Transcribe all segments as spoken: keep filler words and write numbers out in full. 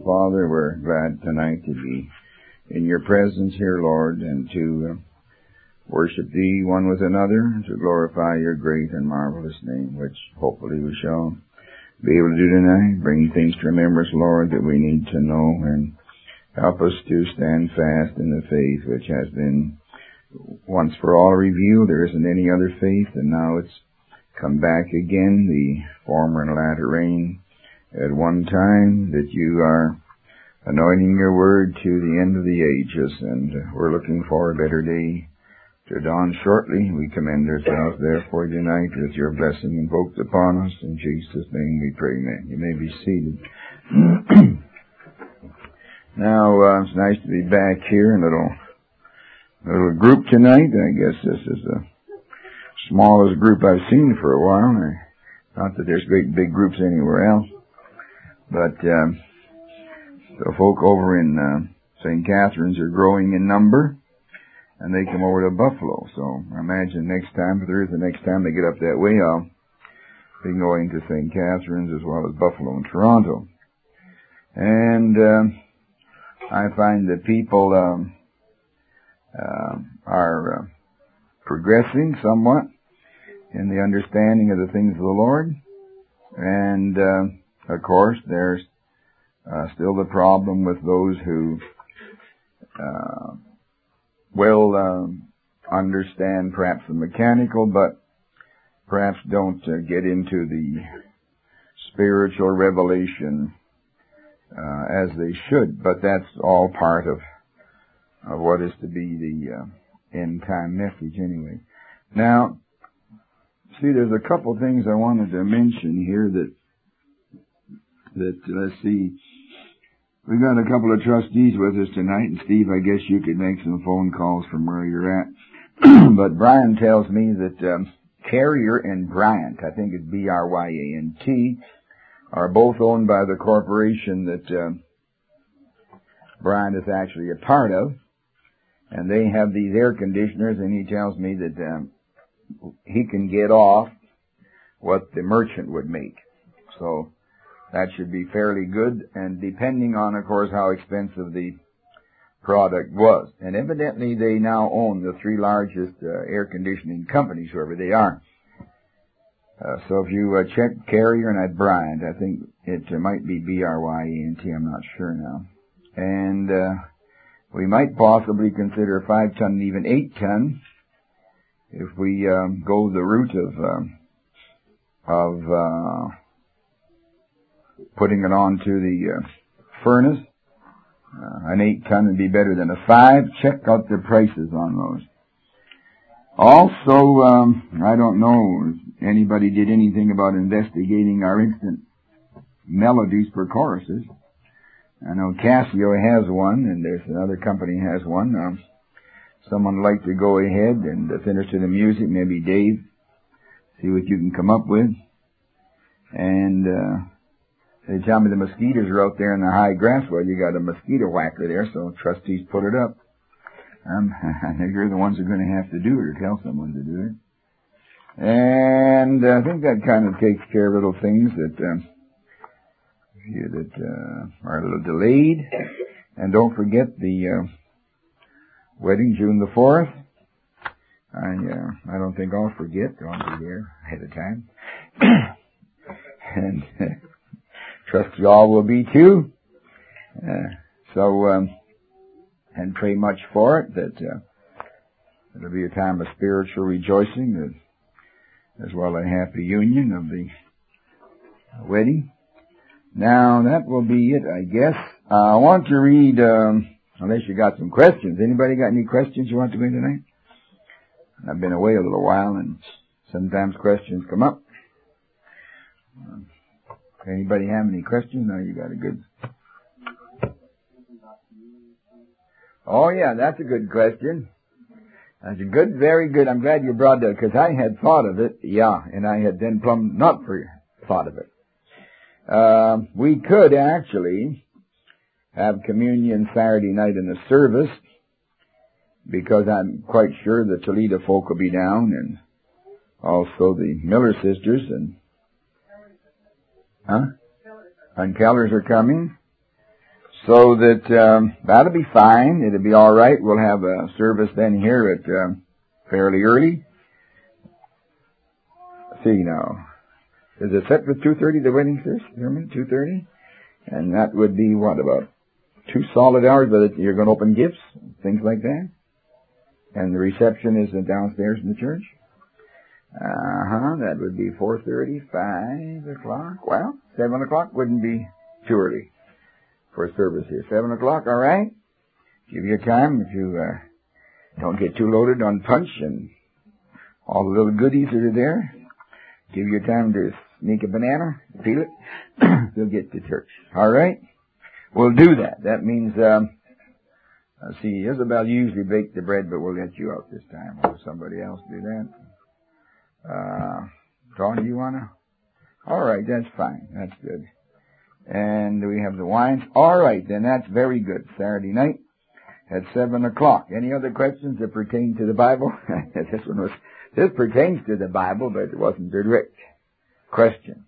Father, we're glad tonight to be in your presence here, Lord, and to uh, worship thee one with another, and to glorify your great and marvelous name, which hopefully we shall be able to do tonight. Bring things to remembrance, Lord, that we need to know, and help us to stand fast in the faith which has been once for all revealed. There isn't any other faith, and now it's come back again, the former and latter rain at one time, that you are anointing your word to the end of the ages, and we're looking for a better day to dawn shortly. We commend ourselves therefore tonight with your blessing invoked upon us. In Jesus' name we pray, amen. You may be seated. Now, uh, it's nice to be back here in a little, little group tonight. I guess this is the smallest group I've seen for a while. Not that there's great big groups anywhere else. But um, the folk over in uh, Saint Catharines are growing in number, and they come over to Buffalo. So I imagine next time, if there is the next time they get up that way, I'll be going to Saint Catharines as well as Buffalo and Toronto. And uh, I find that people um, uh, are uh, progressing somewhat in the understanding of the things of the Lord. And uh, of course, there's uh, still the problem with those who uh, will um, understand perhaps the mechanical, but perhaps don't uh, get into the spiritual revelation uh, as they should. But that's all part of, of what is to be the uh, end-time message anyway. Now, see, there's a couple things I wanted to mention here that that, let's see, we've got a couple of trustees with us tonight, and Steve, I guess you could make some phone calls from where you're at. But Brian tells me that um, Carrier and Bryant, I think it's B R Y A N T, are both owned by the corporation that um, Bryant is actually a part of, and they have these air conditioners, and he tells me that um, he can get off what the merchant would make. So that should be fairly good, and depending on, of course, how expensive the product was. And evidently they now own the three largest uh, air conditioning companies, whoever they are. Uh, so if you uh, check Carrier and at Bryant, I think it uh, might be B R Y A N T, I'm not sure now. And uh, we might possibly consider five ton and even eight ton if we um, go the route of um, of uh, putting it onto the uh, furnace. Uh, an eight ton would be better than a five. Check out the prices on those. Also, um, I don't know if anybody did anything about investigating our instant melodies for choruses. I know Casio has one, and there's another company has one. Um, someone would like to go ahead and uh, finish to the music, maybe Dave, see what you can come up with. And uh they tell me the mosquitoes are out there in the high grass. Well, you got a mosquito whacker there, so trustees put it up. Um, I think you're the ones who are going to have to do it, or tell someone to do it. And uh, I think that kind of takes care of little things that um, you, that uh, are a little delayed. And don't forget the uh, wedding, June the fourth. I uh, I don't think I'll forget. I'll be there ahead of time. and uh, trust you all will be too. Uh, so, um, and pray much for it, that uh, it'll be a time of spiritual rejoicing, that, as well as a happy union of the wedding. Now, that will be it, I guess. Uh, I want to read, um, unless you got some questions. Anybody got any questions you want to read tonight? I've been away a little while, and sometimes questions come up. Um, Anybody have any questions? No, you got a good... Oh, yeah, that's a good question. That's a good, very good. I'm glad you brought that, because I had thought of it, yeah, and I had then plumb not for thought of it. Uh, we could actually have communion Saturday night in the service, because I'm quite sure the Toledo folk will be down, and also the Miller sisters, and Huh? And Kellers are coming. So that um, that'll be fine. It'll be all right. We'll have a service then here at um, fairly early. Let's see now. Is it set for two thirty, the wedding ceremony? two thirty? And that would be, what, about two solid hours, but you're going to open gifts, things like that? And the reception is downstairs in the church? Uh-huh, that would be four thirty, five o'clock. Well, seven o'clock wouldn't be too early for a service here. seven o'clock, all right? Give you time if you uh, don't get too loaded on punch and all the little goodies that are there. Give you time to sneak a banana, peel it, you'll get to church. All right? We'll do that. That means, um, let's see, Isabel usually baked the bread, but we'll let you out this time. Or somebody else do that. Uh, Dawn, do you want to? All right, that's fine. That's good. And we have the wines. All right, then that's very good. Saturday night at seven o'clock. Any other questions that pertain to the Bible? This one was, this pertains to the Bible, but it wasn't a direct question.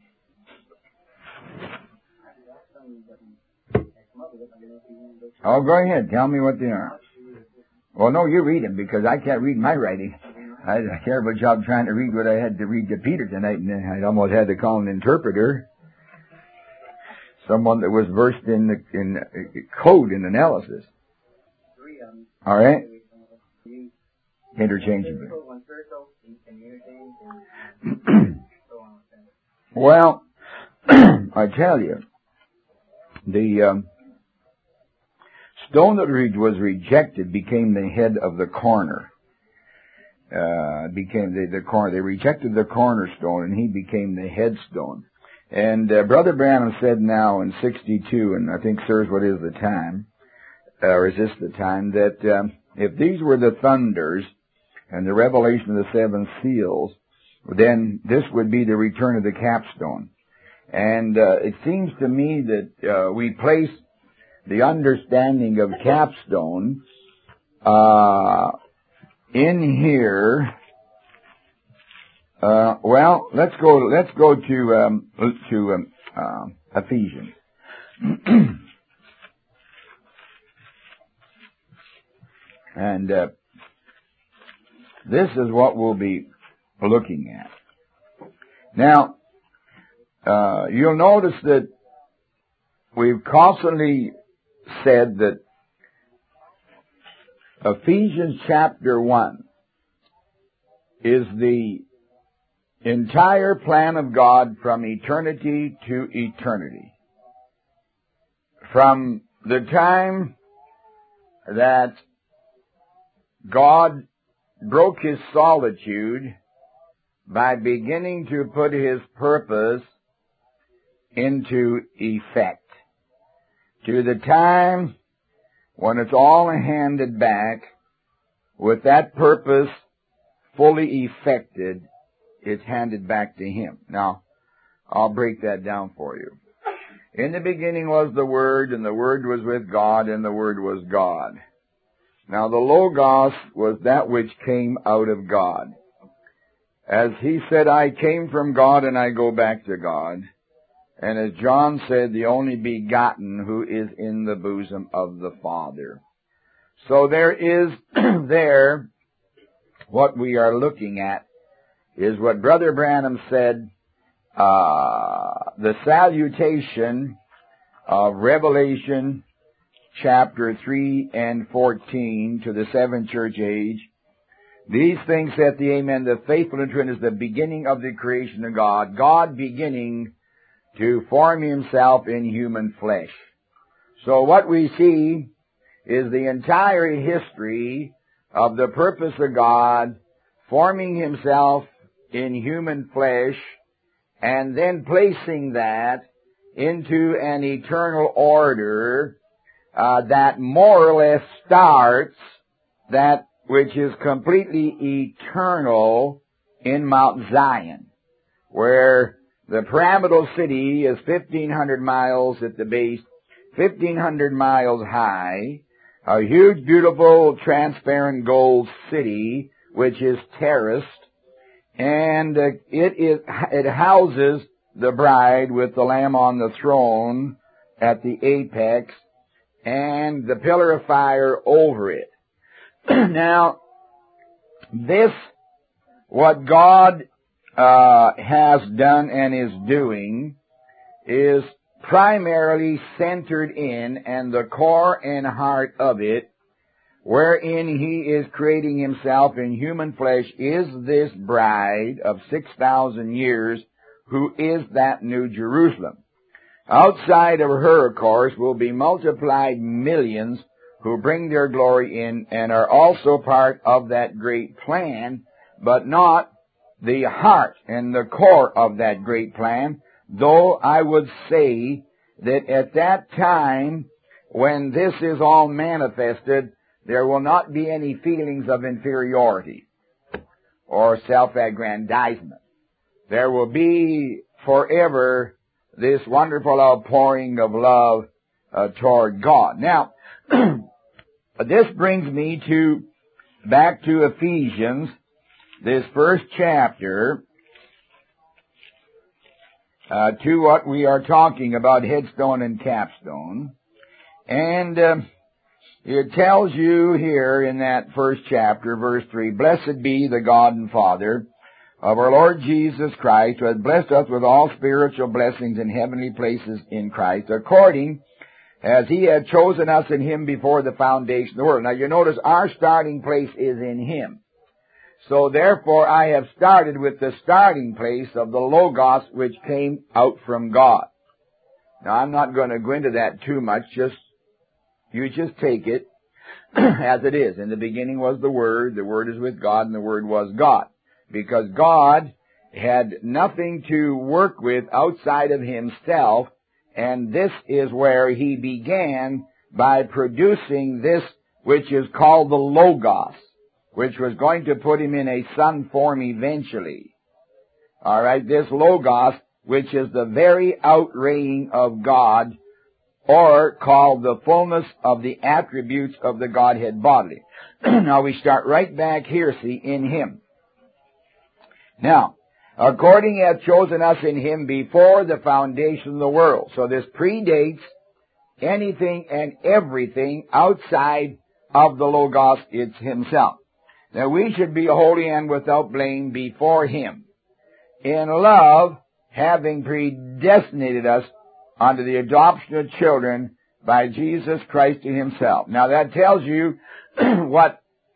Oh, go ahead. Tell me what they are. Well, no, you read them, because I can't read my writing. I had a terrible job trying to read what I had to read to Peter tonight, and I almost had to call an interpreter. Someone that was versed in the, in code and analysis. All right? Interchangeably. Well, I tell you, the um, stone that was rejected became the head of the corner. Uh, became the, the corner. They rejected the cornerstone, and he became the headstone. And uh, Brother Branham said now in sixty-two, and I think, sirs, what is the time? Uh, or is this the time? That um, if these were the thunders and the revelation of the seven seals, then this would be the return of the capstone. And uh, it seems to me that uh, we place the understanding of capstone uh, in here. Uh, well, let's go. Let's go to um, to um, uh, Ephesians. And uh, this is what we'll be looking at. Now, uh, you'll notice that we've constantly said that Ephesians chapter one is the entire plan of God from eternity to eternity. From the time that God broke his solitude by beginning to put his purpose into effect, to the time when it's all handed back with that purpose fully effected, it's handed back to him. Now, I'll break that down for you. In the beginning was the Word, and the Word was with God, and the Word was God. Now, the Logos was that which came out of God. As he said, I came from God and I go back to God. And as John said, the only begotten who is in the bosom of the Father. So there is there, what we are looking at is what Brother Branham said, uh, the salutation of Revelation chapter three and fourteen to the seventh church age. These things saith the Amen, the faithful and true, is the beginning of the creation of God. God beginning to form himself in human flesh. So what we see is the entire history of the purpose of God forming himself in human flesh and then placing that into an eternal order uh, that more or less starts that which is completely eternal in Mount Zion, where the pyramidal city is fifteen hundred miles at the base, fifteen hundred miles high, a huge, beautiful, transparent gold city, which is terraced, and uh, it is, it houses the bride with the Lamb on the throne at the apex, and the pillar of fire over it. Now, this, what God uh, has done and is doing, is primarily centered in, and the core and heart of it, wherein He is creating Himself in human flesh, is this bride of six thousand years, who is that New Jerusalem. Outside of her, of course, will be multiplied millions who bring their glory in and are also part of that great plan, but not the heart and the core of that great plan, though I would say that at that time, when this is all manifested, there will not be any feelings of inferiority or self-aggrandizement. There will be forever this wonderful outpouring of love uh, toward God. Now, this brings me to back to Ephesians, this first chapter, uh, to what we are talking about, headstone and capstone. And uh, it tells you here in that first chapter, verse three, "Blessed be the God and Father of our Lord Jesus Christ, who has blessed us with all spiritual blessings in heavenly places in Christ, according as He had chosen us in Him before the foundation of the world." Now you notice our starting place is in Him. So therefore I have started with the starting place of the Logos, which came out from God. Now I'm not going to go into that too much, just, you just take it as it is. In the beginning was the Word, the Word is with God, and the Word was God. Because God had nothing to work with outside of Himself, and this is where He began by producing this which is called the Logos, which was going to put Him in a Son form eventually. All right, this Logos, which is the very outraying of God, or called the fullness of the attributes of the Godhead bodily. Now we start right back here, see, in Him. Now, according He hath chosen us in Him before the foundation of the world. So this predates anything and everything outside of the Logos, it's Himself. Now we should be holy and without blame before Him, in love, having predestinated us unto the adoption of children by Jesus Christ to Himself. Now that tells you what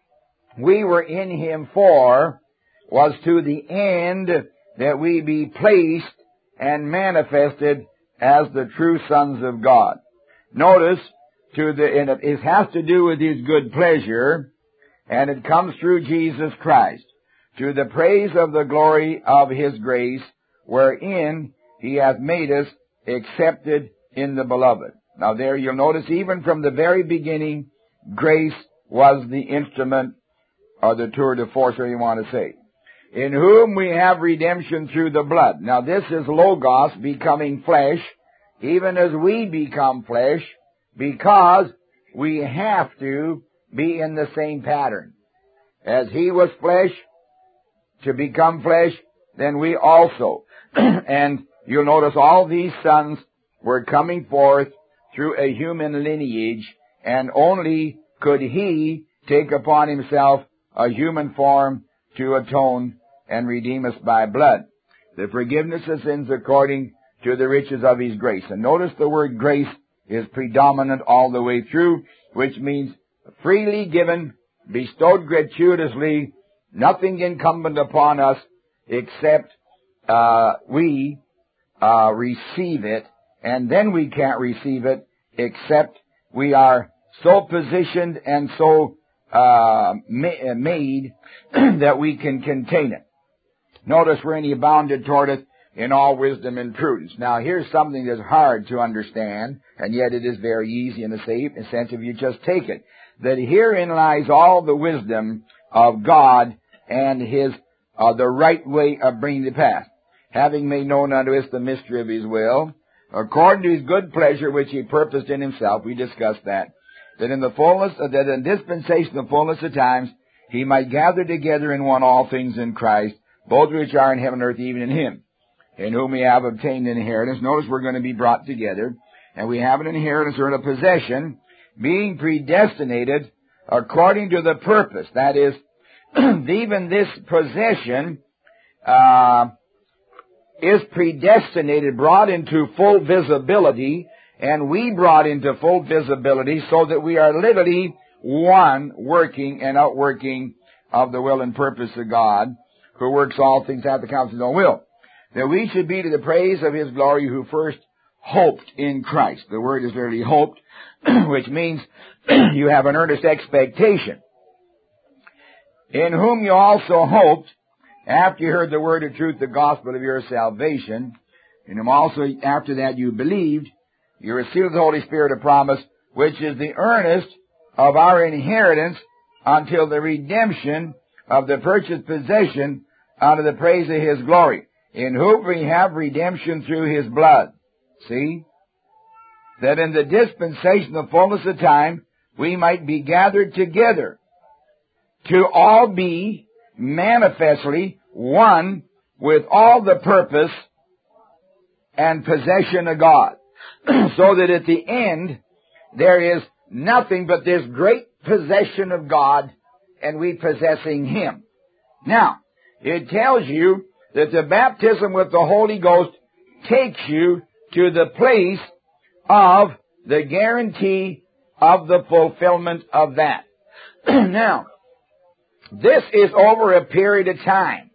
we were in Him for, was to the end that we be placed and manifested as the true sons of God. Notice, to the, and it has to do with His good pleasure, and it comes through Jesus Christ, to the praise of the glory of His grace, wherein He hath made us accepted in the Beloved. Now there you'll notice, even from the very beginning, grace was the instrument, or the tour de force, or you want to say. In whom we have redemption through the blood. Now this is Logos becoming flesh, even as we become flesh, because we have to be in the same pattern. As He was flesh, to become flesh, then we also. And you'll notice all these sons were coming forth through a human lineage, and only could He take upon Himself a human form to atone and redeem us by blood. The forgiveness of sins according to the riches of His grace. And notice the word grace is predominant all the way through, which means freely given, bestowed gratuitously, nothing incumbent upon us except uh, we uh, receive it, and then we can't receive it except we are so positioned and so uh, ma- made that we can contain it. Notice we're in He abounded toward us in all wisdom and prudence. Now here's something that's hard to understand, and yet it is very easy in the sense if you just take it. That herein lies all the wisdom of God and His, uh, the right way of bringing it to pass. Having made known unto us the mystery of His will, according to His good pleasure which He purposed in Himself, we discussed that, that in the fullness, uh, that in dispensation of fullness of times, He might gather together in one all things in Christ, both which are in heaven and earth, even in Him, in whom we have obtained an inheritance. Notice we're going to be brought together, and we have an inheritance or a possession, being predestinated according to the purpose. That is, even this possession uh, is predestinated, brought into full visibility, and we brought into full visibility so that we are literally one working and outworking of the will and purpose of God, who works all things after the counsel of his own will. That we should be to the praise of his glory, who first hoped in Christ. The word is literally hoped, which means you have an earnest expectation. In whom you also hoped, after you heard the word of truth, the gospel of your salvation, in whom also after that you believed, you received the Holy Spirit of promise, which is the earnest of our inheritance until the redemption of the purchased possession unto the praise of his glory, in whom we have redemption through his blood. See? That in the dispensation of fullness of time, we might be gathered together to all be manifestly one with all the purpose and possession of God. So that at the end, there is nothing but this great possession of God, and we possessing him. Now, it tells you that the baptism with the Holy Ghost takes you to the place of the guarantee of the fulfillment of that. Now, this is over a period of time,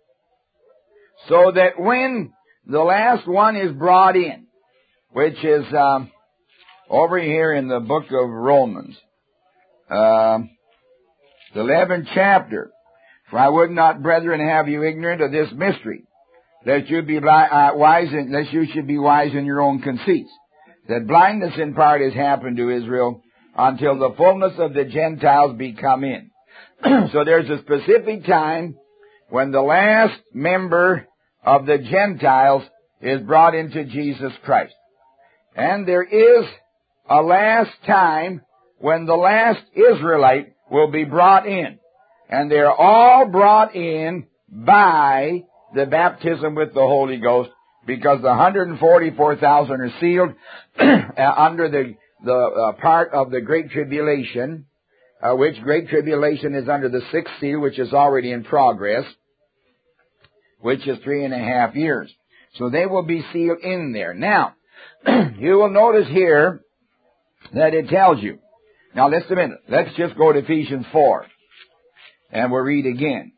so that when the last one is brought in, which is um, over here in the book of Romans, uh, the eleventh chapter, for I would not, brethren, have you ignorant of this mystery, that you be uh, wise, in, lest you should be wise in your own conceits, that blindness in part has happened to Israel until the fullness of the Gentiles be come in. So there's a specific time when the last member of the Gentiles is brought into Jesus Christ. And there is a last time when the last Israelite will be brought in. And they're all brought in by the baptism with the Holy Ghost, because the one hundred forty-four thousand are sealed under the, the uh, part of the Great Tribulation, uh, which Great Tribulation is under the sixth seal, which is already in progress, which is three and a half years. So they will be sealed in there. Now, you will notice here that it tells you. Now, listen a minute. Let's just go to Ephesians four, and we'll read again.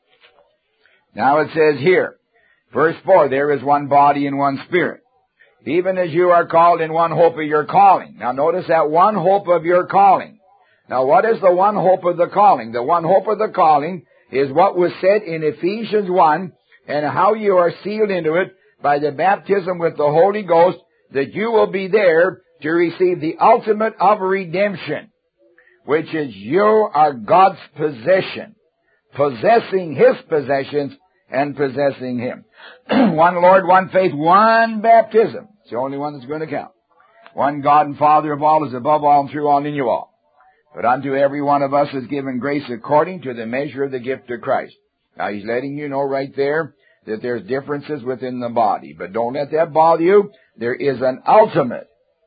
Now it says here, verse four, there is one body and one spirit, even as you are called in one hope of your calling. Now notice that one hope of your calling. Now what is the one hope of the calling? The one hope of the calling is what was said in Ephesians one, and how you are sealed into it by the baptism with the Holy Ghost, that you will be there to receive the ultimate of redemption, which is you are God's possession, possessing his possessions and possessing him. One Lord, one faith, one baptism. It's the only one that's going to count. One God and Father of all, is above all and through all and in you all. But unto every one of us is given grace according to the measure of the gift of Christ. Now he's letting you know right there that there's differences within the body. But don't let that bother you. There is an ultimate,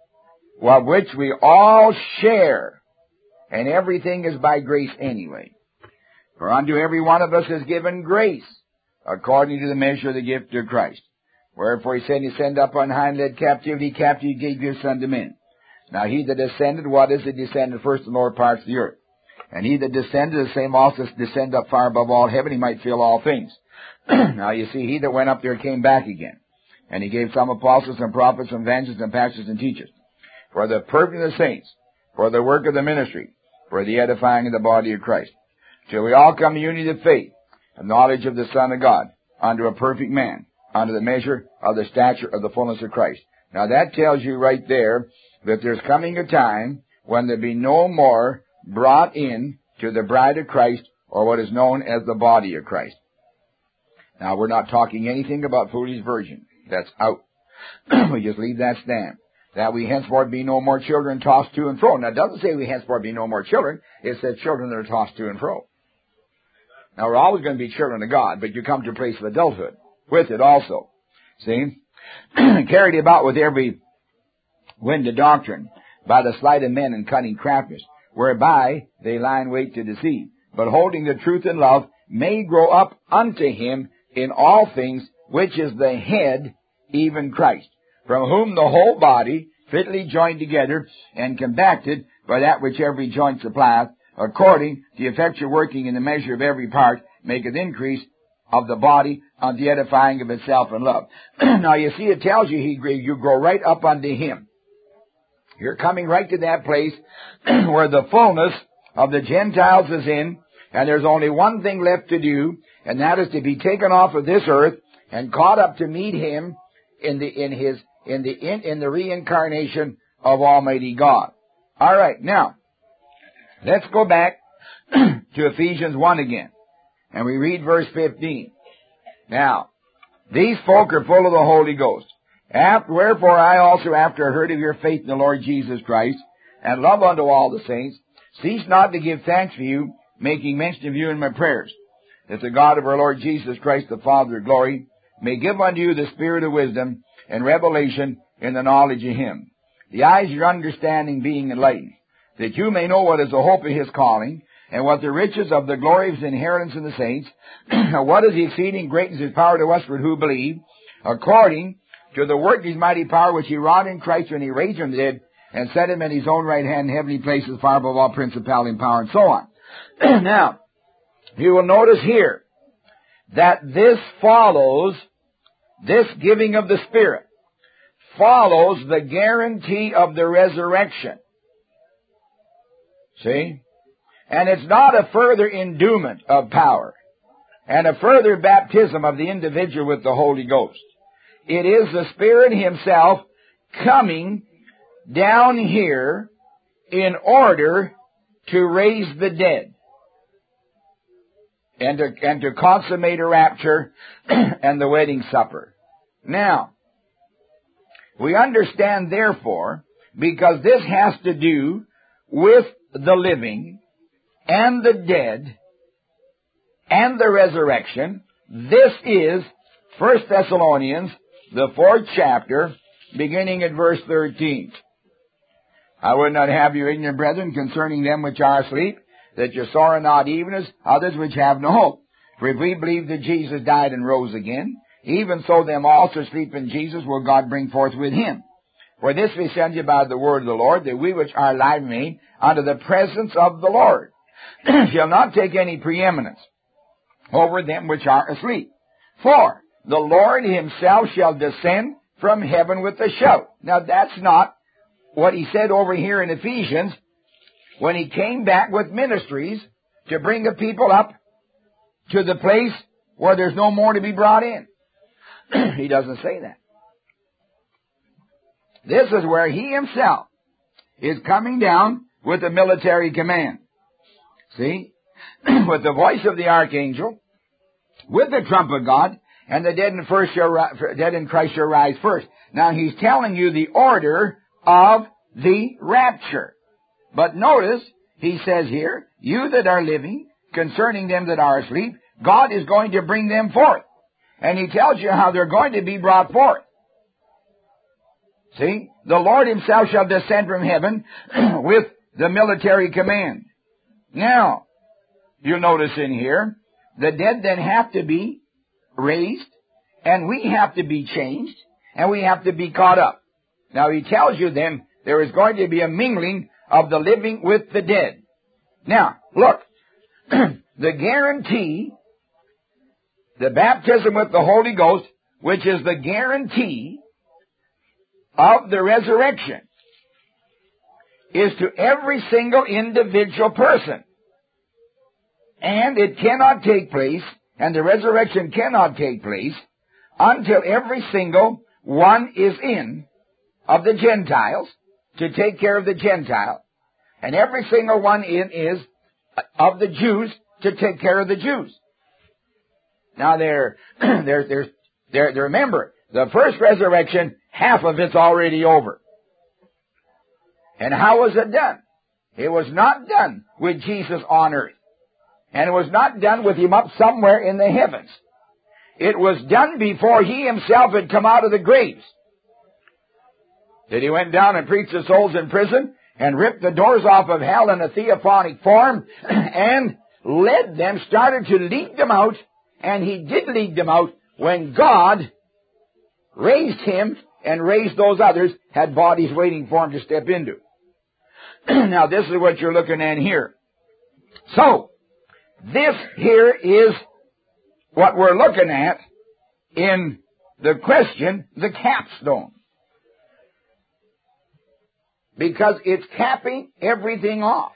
of which we all share. And everything is by grace anyway. For unto every one of us is given grace, according to the measure of the gift of Christ. Wherefore he said, he sent up on high and led captivity, captivity gave gifts unto men. Now he that descended, what is it? Descended first in the lower parts of the earth. And he that descended, the same also descended up far above all heaven, he might fill all things. Now you see, he that went up there came back again. And he gave some apostles and prophets and evangelists and pastors and teachers, for the perfect of the saints, for the work of the ministry, for the edifying of the body of Christ, till we all come to unity of faith and knowledge of the Son of God, unto a perfect man, unto the measure of the stature of the fullness of Christ. Now that tells you right there that there's coming a time when there be no more brought in to the bride of Christ, or what is known as the body of Christ. Now we're not talking anything about foolish virgin. That's out. We just leave that stand. That we henceforth be no more children tossed to and fro. Now it doesn't say we henceforth be no more children. It says children that are tossed to and fro. Now we're always going to be children of God, but you come to a place of adulthood with it also. See? Carried about with every wind of doctrine, by the sleight of men and cunning craftiness, whereby they lie in wait to deceive, but holding the truth in love, may grow up unto him in all things, which is the head, even Christ, from whom the whole body, fitly joined together and compacted by that which every joint supplieth, according to the effectual working in the measure of every part, maketh increase of the body unto the edifying of itself in love. Now you see, it tells you he, you grow right up unto him. You're coming right to that place where the fullness of the Gentiles is in, and there's only one thing left to do, and that is to be taken off of this earth and caught up to meet him in the in his in the in, in the reincarnation of Almighty God. All right, now let's go back to Ephesians one again, and we read verse fifteen. Now, these folk are full of the Holy Ghost. After, wherefore I also, after I heard of your faith in the Lord Jesus Christ, and love unto all the saints, cease not to give thanks for you, making mention of you in my prayers, that the God of our Lord Jesus Christ, the Father of glory, may give unto you the spirit of wisdom and revelation in the knowledge of him, the eyes of your understanding being enlightened, that you may know what is the hope of his calling, and what the riches of the glory of his inheritance in the saints, what is the exceeding greatness of his power to us who believe, according to the work of his mighty power which he wrought in Christ when he raised him from the dead, and set him in his own right hand in heavenly places, far above all principality and power, and so on. Now, you will notice here that this follows, this giving of the Spirit, follows the guarantee of the resurrection. See? And it's not a further endowment of power and a further baptism of the individual with the Holy Ghost. It is the Spirit himself coming down here in order to raise the dead and to, and to consummate a rapture and the wedding supper. Now, we understand, therefore, because this has to do with the living and the dead and the resurrection, this is First Thessalonians, the fourth chapter, beginning at verse thirteen. I would not have you ignorant, brethren, concerning them which are asleep, that you sorrow not even as others which have no hope. For if we believe that Jesus died and rose again, even so them also sleep in Jesus will God bring forth with him. For this we send you by the word of the Lord, that we which are alive remain unto the presence of the Lord shall not take any preeminence over them which are asleep. For the Lord himself shall descend from heaven with a shout. Now that's not what he said over here in Ephesians when he came back with ministries to bring the people up to the place where there's no more to be brought in. He doesn't say that. This is where he himself is coming down with a military command. See? With the voice of the archangel, with the trump of God, and the dead in, first shall ri- dead in Christ shall rise first. Now he's telling you the order of the rapture. But notice, he says here, you that are living, concerning them that are asleep, God is going to bring them forth. And he tells you how they're going to be brought forth. See? The Lord himself shall descend from heaven with the military command. Now, you'll notice in here, the dead then have to be raised, and we have to be changed, and we have to be caught up. Now he tells you then, there is going to be a mingling of the living with the dead. Now, look, the guarantee, the baptism with the Holy Ghost, which is the guarantee of the resurrection, is to every single individual person. And it cannot take place, and the resurrection cannot take place, until every single one is in of the Gentiles to take care of the Gentile, and every single one in is of the Jews to take care of the Jews. Now, there, there, there, there, remember, the first resurrection, half of it's already over. And how was it done? It was not done with Jesus on earth. And it was not done with him up somewhere in the heavens. It was done before he himself had come out of the graves. That he went down and preached to souls in prison, and ripped the doors off of hell in a theophanic form and led them, started to lead them out, and he did lead them out when God raised him and raised those others, had bodies waiting for him to step into. Now this is what you're looking at here. So, this here is what we're looking at in the question, the capstone. Because it's capping everything off.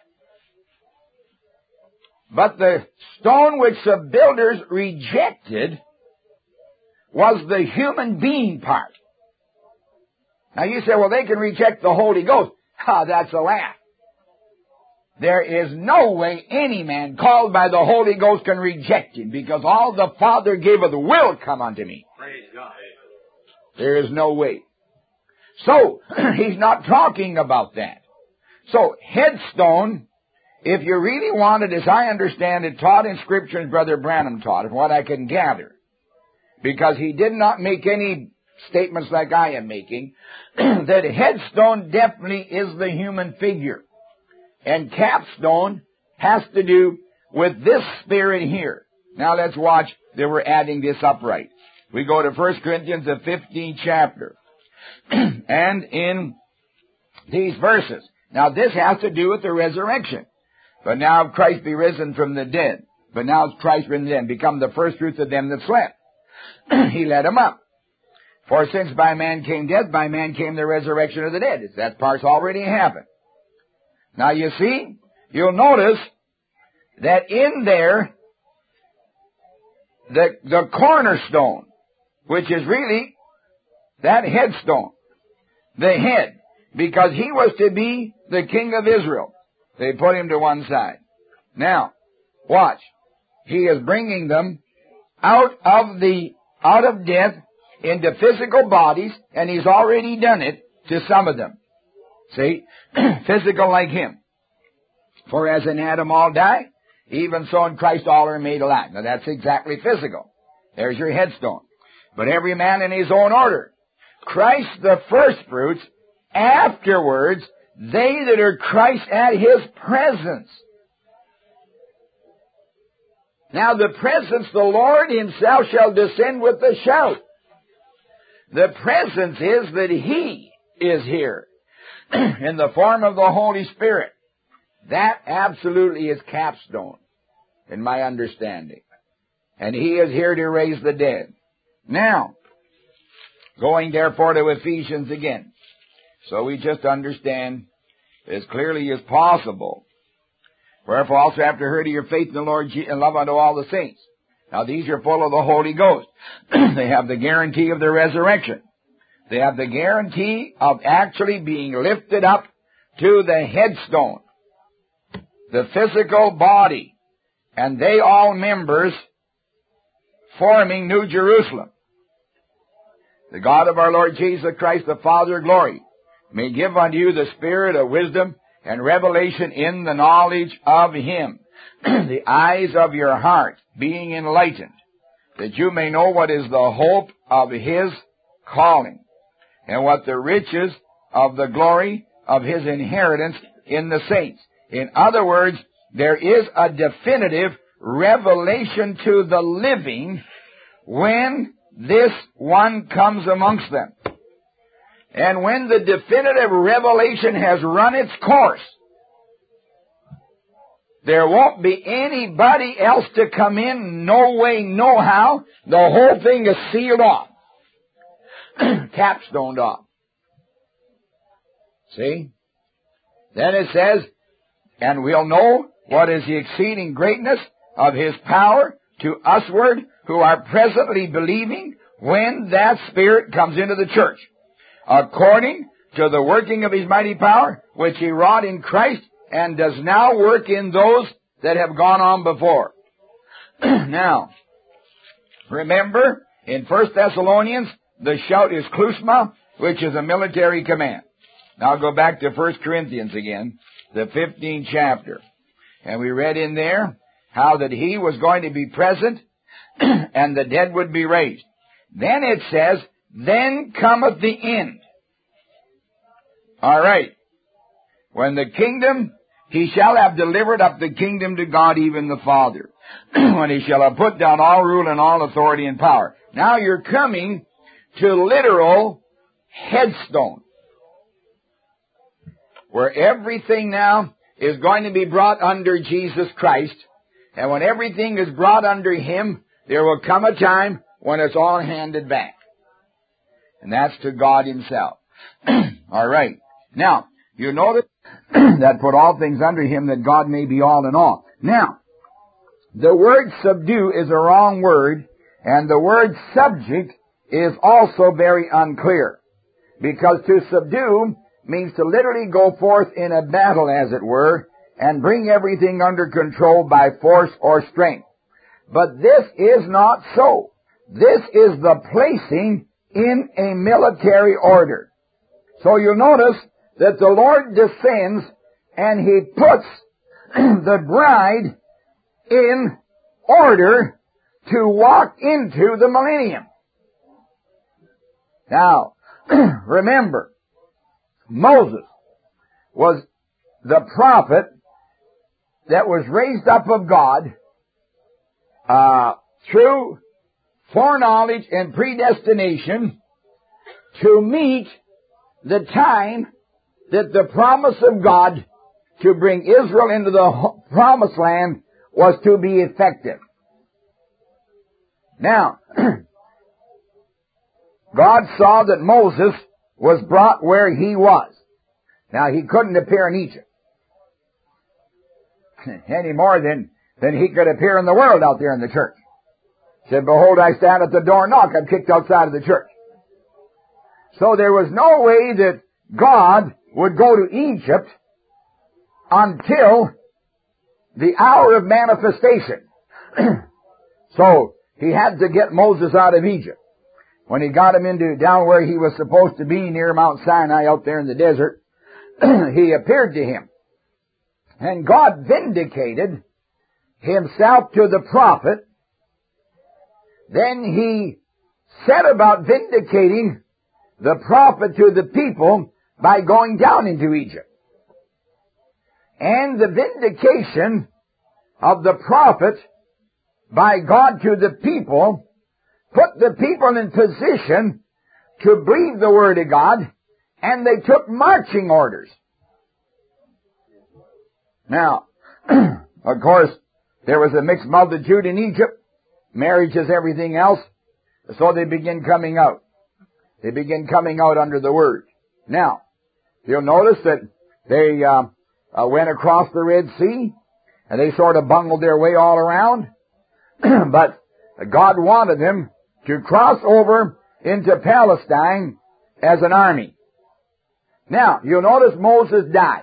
But the stone which the builders rejected was the human being part. Now you say, well, they can reject the Holy Ghost. Ha, that's a laugh. There is no way any man called by the Holy Ghost can reject him, because all the Father giveth will come unto me. Praise God. There is no way. So, he's not talking about that. So, headstone, if you really want it, as I understand it, taught in Scripture, as Brother Branham taught it, what I can gather, because he did not make any statements like I am making, that headstone definitely is the human figure. And capstone has to do with this spirit here. Now let's watch that we're adding this upright. We go to First Corinthians, the fifteenth chapter. And in these verses, now this has to do with the resurrection. But now if Christ be risen from the dead, but now is Christ risen then, become the first fruits of them that slept. He led them up. For since by man came death, by man came the resurrection of the dead. That part's already happened. Now you see, you'll notice that in there, the, the cornerstone, which is really that headstone, the head, because he was to be the king of Israel. They put him to one side. Now, watch. He is bringing them out of the, out of death into physical bodies, and he's already done it to some of them. See? Physical like him. For as in Adam all die, even so in Christ all are made alive. Now that's exactly physical. There's your headstone. But every man in his own order. Christ the firstfruits, afterwards they that are Christ at his presence. Now the presence, the Lord himself shall descend with a shout. The presence is that he is here in the form of the Holy Spirit. That absolutely is capstone, in my understanding. And he is here to raise the dead. Now, going therefore to Ephesians again. So we just understand as clearly as possible. Wherefore also after heard of your faith in the Lord and love unto all the saints. Now these are full of the Holy Ghost. They have the guarantee of the resurrection. They have the guarantee of actually being lifted up to the headstone, the physical body, and they all members forming New Jerusalem. The God of our Lord Jesus Christ, the Father of glory, may give unto you the spirit of wisdom and revelation in the knowledge of him, the eyes of your heart being enlightened, that you may know what is the hope of his calling, and what the riches of the glory of his inheritance in the saints. In other words, there is a definitive revelation to the living when this one comes amongst them. And when the definitive revelation has run its course, there won't be anybody else to come in, no way, no how. The whole thing is sealed off. Capstoned off. See? Then it says, and we'll know what is the exceeding greatness of his power to usward who are presently believing when that Spirit comes into the church, according to the working of his mighty power, which he wrought in Christ and does now work in those that have gone on before. Now, remember, in First Thessalonians, the shout is klusma, which is a military command. Now go back to First Corinthians again, the fifteenth chapter. And we read in there how that he was going to be present and the dead would be raised. Then it says, then cometh the end. All right. when the kingdom, he shall have delivered up the kingdom to God, even the Father, when he shall have put down all rule and all authority and power. Now you're coming to literal headstone, where everything now is going to be brought under Jesus Christ. And when everything is brought under Him, there will come a time when it's all handed back. And that's to God Himself. All right. Now, you notice that put all things under Him, that God may be all in all. Now, the word subdue is a wrong word, and the word subject is also very unclear. Because to subdue means to literally go forth in a battle, as it were, and bring everything under control by force or strength. But this is not so. This is the placing in a military order. So you'll notice that the Lord descends and He puts the bride in order to walk into the millennium. Now, remember, Moses was the prophet that was raised up of God uh, through foreknowledge and predestination to meet the time that the promise of God to bring Israel into the promised land was to be effective. Now, God saw that Moses was brought where he was. Now, he couldn't appear in Egypt any more than, than he could appear in the world out there in the church. He said, behold, I stand at the door and knock. I'm kicked outside of the church. So there was no way that God would go to Egypt until the hour of manifestation. So he had to get Moses out of Egypt. When he got him into down where he was supposed to be, near Mount Sinai out there in the desert, he appeared to him. And God vindicated Himself to the prophet. Then He set about vindicating the prophet to the people by going down into Egypt. And the vindication of the prophet by God to the people put the people in position to believe the Word of God, and they took marching orders. Now, of course, there was a mixed multitude in Egypt. Marriage is everything else. So they begin coming out. They begin coming out under the Word. Now, you'll notice that they uh, uh, went across the Red Sea, and they sort of bungled their way all around. But God wanted them to cross over into Palestine as an army. Now, you'll notice Moses died.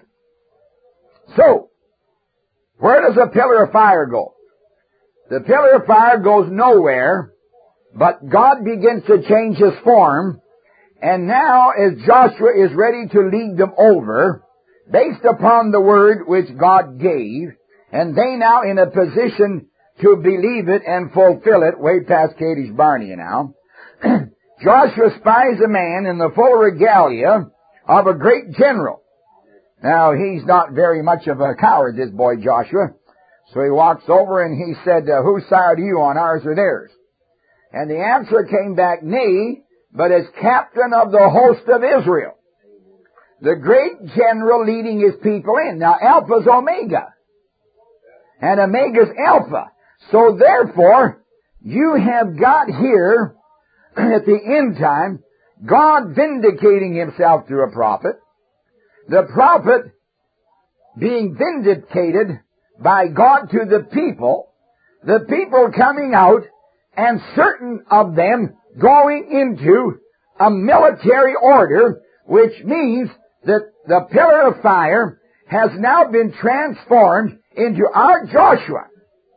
So, where does a pillar of fire go? The pillar of fire goes nowhere, but God begins to change His form, and now as Joshua is ready to lead them over, based upon the word which God gave, and they now in a position to believe it and fulfill it, way past Kadesh Barnea now, Joshua spies a man in the full regalia of a great general. Now, he's not very much of a coward, this boy Joshua. So he walks over and he said, uh, whose side are you on, ours or theirs? And the answer came back, nay, but as captain of the host of Israel. The great general leading his people in. Now, Alpha's Omega. And Omega's Alpha. So therefore, you have got here, at the end time, God vindicating Himself through a prophet. The prophet being vindicated by God to the people, the people coming out, and certain of them going into a military order, which means that the pillar of fire has now been transformed into our Joshua,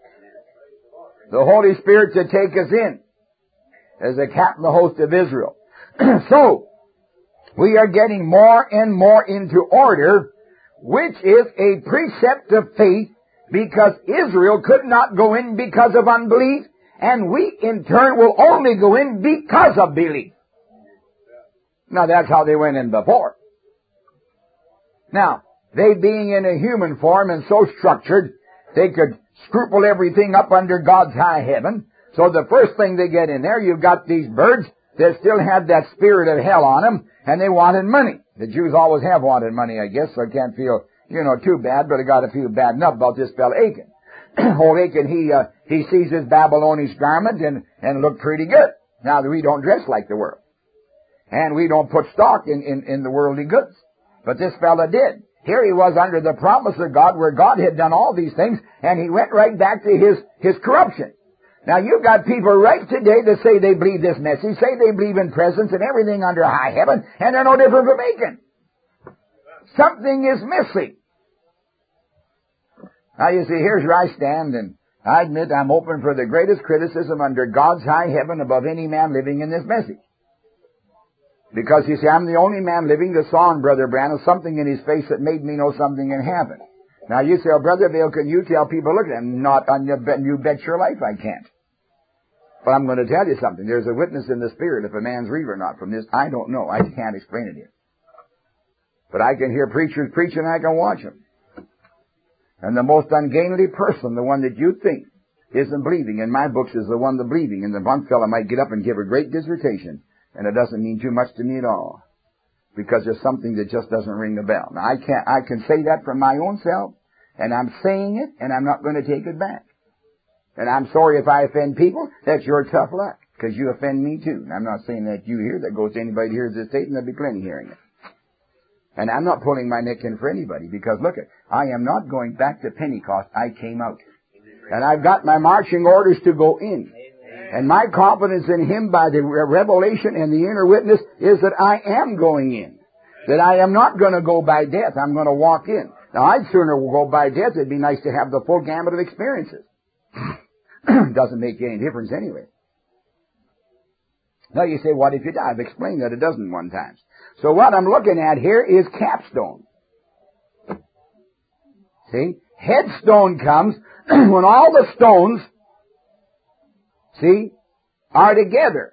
the Holy Spirit to take us in as a captain of the host of Israel. So, we are getting more and more into order, which is a precept of faith, because Israel could not go in because of unbelief, and we in turn will only go in because of belief. Now that's how they went in before. Now, They being in a human form and so structured, they could scruple everything up under God's high heaven. So the first thing they get in there, you've got these birds that still had that spirit of hell on them, and they wanted money. The Jews always have wanted money, I guess, so I can't feel, you know, too bad, but I got to feel bad enough about this fellow Achan. Old Achan, he, uh, he sees his Babylonish garment and, and looked pretty good. Now, we don't dress like the world. And we don't put stock in, in, in the worldly goods. But this fellow did. Here he was under the promise of God, where God had done all these things, and he went right back to his, his corruption. Now, you've got people right today that say they believe this message, say they believe in presence and everything under high heaven, and they're no different from Achan. Something is missing. Now, you see, here's where I stand, and I admit I'm open for the greatest criticism under God's high heaven above any man living in this message. Because, you see, I'm the only man living that saw in Brother Branham something in his face that made me know something had happened. Now, you say, oh, Brother Vail, can you tell people, look at him? Not on your bet, you bet your life I can't. But I'm going to tell you something. There's a witness in the Spirit if a man's real or not from this. I don't know. I can't explain it here. But I can hear preachers preach and I can watch them. And the most ungainly person, the one that you think isn't believing in my books, is the one that's believing. And the one fellow might get up and give a great dissertation, and it doesn't mean too much to me at all, because there's something that just doesn't ring the bell. Now, I can't, I can say that from my own self, and I'm saying it, and I'm not going to take it back. And I'm sorry if I offend people. That's your tough luck, because you offend me too. And I'm not saying that you hear. That goes to anybody who hears this tape, and there'll be plenty hearing it. And I'm not pulling my neck in for anybody, because look, I am not going back to Pentecost. I came out. And I've got my marching orders to go in. And my confidence in Him by the revelation and the inner witness is that I am going in. That I am not going to go by death. I'm going to walk in. Now, I'd sooner go by death. It'd be nice to have the full gamut of experiences. Doesn't make any difference anyway. Now, you say, what if you die? I've explained that a dozen one times. So what I'm looking at here is capstone. See? Headstone comes when all the stones, see, are together.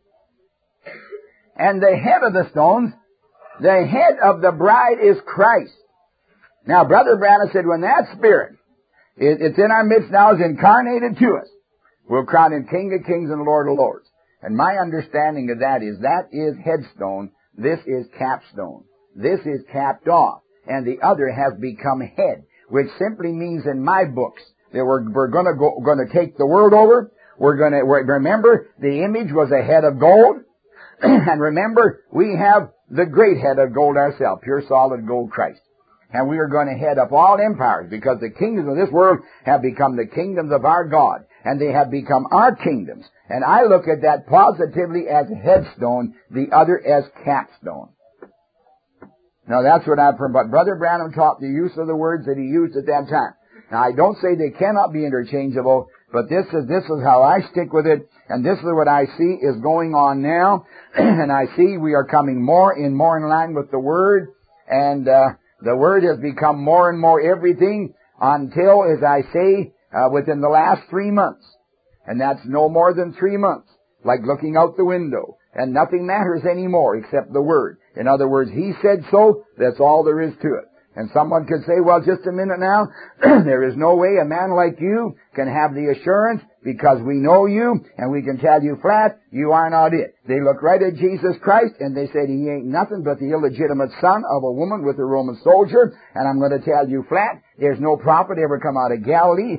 And the head of the stones, the head of the bride is Christ. Now, Brother Branham said, when that Spirit, it, it's in our midst now, is incarnated to us, we'll crown Him King of Kings and Lord of Lords. And my understanding of that is that is headstone, this is capstone. This is capped off, and the other has become head, which simply means in my books that we're, we're going to go, going to take the world over. We're going to remember the image was a head of gold, and remember we have the great head of gold ourselves, pure solid gold Christ. And we are going to head up all empires, because the kingdoms of this world have become the kingdoms of our God, and they have become our kingdoms. And I look at that positively as headstone, the other as capstone. Now that's what I've heard. But Brother Branham taught the use of the words that he used at that time. Now I don't say they cannot be interchangeable, but this is, this is how I stick with it, and this is what I see is going on now. And I see we are coming more and more in line with the Word, and uh, the Word has become more and more everything until, as I say, uh, within the last three months. And that's no more than three months, like looking out the window. And nothing matters anymore except the Word. In other words, He said so, that's all there is to it. And someone could say, well, just a minute now, there is no way a man like you can have the assurance, because we know you, and we can tell you flat, you are not it. They looked right at Jesus Christ, and they said He ain't nothing but the illegitimate son of a woman with a Roman soldier, and I'm going to tell you flat, there's no prophet ever come out of Galilee,